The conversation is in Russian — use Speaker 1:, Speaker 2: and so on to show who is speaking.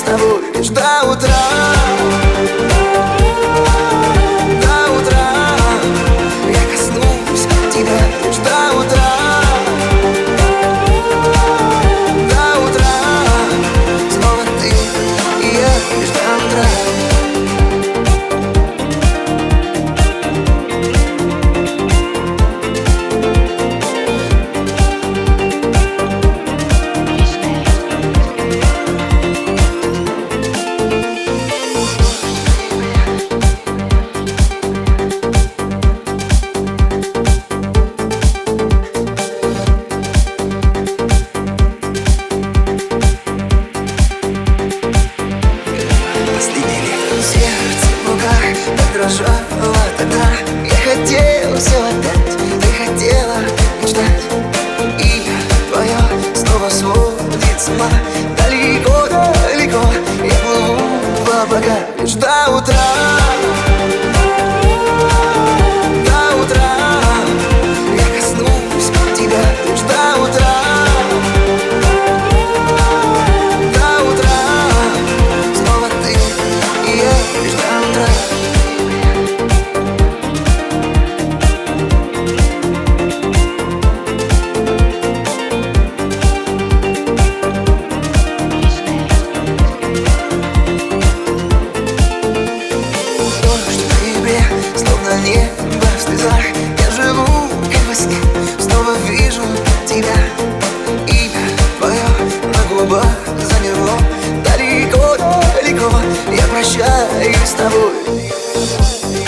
Speaker 1: тобой лишь до утра. До утра я коснусь тебя лишь до утра. До утра снова ты и я лишь до утра. Сердце в руках так дрожало тогда. Я хотел все отдать, ты хотела мечтать. Имя твое снова сводит с ума. Далеко, далеко я плыву в облака лишь до утра. До утра я коснусь тебя лишь до утра. Словно небо в слезах, я живу как во сне. Снова вижу тебя, имя твое на губах замерло. Далеко, далеко я прощаюсь с тобой.